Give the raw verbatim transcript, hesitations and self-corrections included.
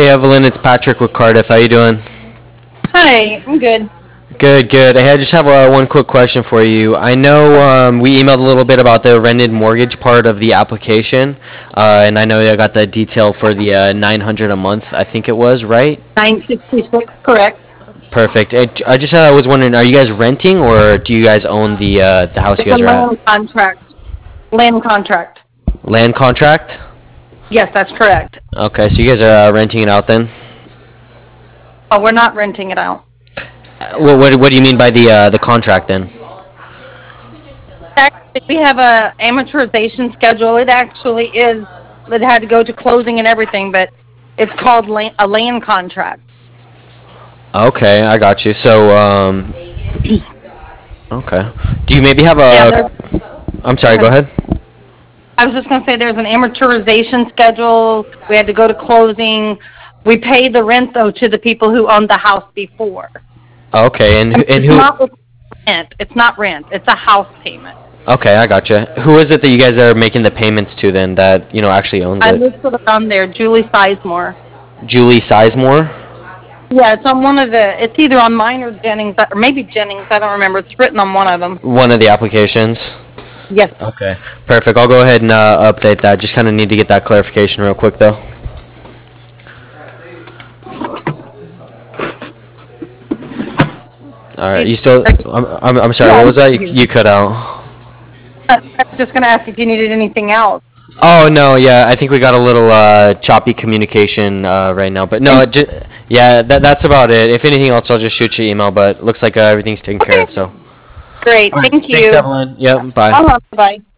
Hey Evelyn, it's Patrick with Cardiff. How you doing? Hi, I'm good. Good, good. Hey, I just have uh, one quick question for you. I know um, we emailed a little bit about the rented mortgage part of the application, uh, and I know I got the detail for the uh, nine hundred a month. I think it was right. nine sixty-six, correct. Perfect. I, I just uh, was wondering, are you guys renting or do you guys own the uh, the house you It's a guys are at? land contract. Land contract. Land contract. Yes, that's correct. Okay, so you guys are uh, renting it out then. Oh, we're not renting it out. Uh, What, what what do you mean by the uh, the contract then? Actually, we have a amortization schedule. It actually is, it had to go to closing and everything, but it's called land, a land contract. Okay, I got you. So um, okay. Do you maybe have Yeah, a? there's, I'm go sorry. Go ahead. ahead. I was just going to say there's an amortization schedule. We had to go to closing. We pay the rent, though, to the people who owned the house before. Okay, and I who- mean, and it's who? not rent. It's not rent. It's a house payment. Okay, I gotcha. Who is it that you guys are making the payments to then? That you know actually owns I it? listed it on there, Julie Sizemore. Julie Sizemore. Yeah, it's on one of the, it's either on mine or Jennings, or maybe Jennings, I don't remember. It's written on one of them. One of the applications. Yes. Okay, perfect. I'll go ahead and uh, update that. Just kind of need to get that clarification real quick though. All right, you still? I'm I'm, I'm sorry. Yeah, What I'm was that? You, confused. you cut out. I was just going to ask if you needed anything else. Oh no, yeah, I think we got a little uh, choppy communication uh, right now, but no, it ju- yeah, that that's about it. If anything else, I'll just shoot you an email. But looks like uh, everything's taken care Okay, of. So, great. all right, Thank thanks, you. Evelyn. Yep, bye. Uh-huh, bye.